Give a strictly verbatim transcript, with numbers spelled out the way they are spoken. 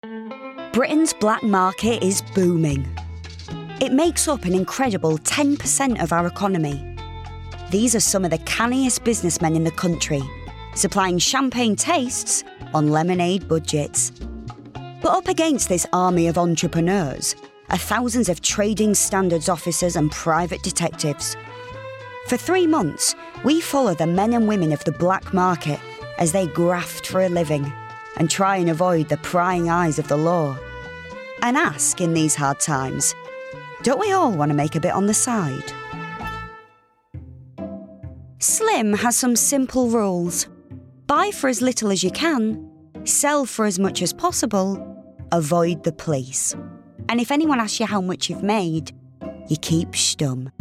Britain's black market is booming. It makes up an incredible ten percent of our economy. These are some of the canniest businessmen in the country, supplying champagne tastes on lemonade budgets. But up against this army of entrepreneurs are thousands of trading standards officers and private detectives. For three months, we follow the men and women of the black market as they graft for a living and try and avoid the prying eyes of the law. And ask in these hard times, don't we all want to make a bit on the side? Slim has some simple rules. Buy for as little as you can, sell for as much as possible, avoid the police. And if anyone asks you how much you've made, you keep stum.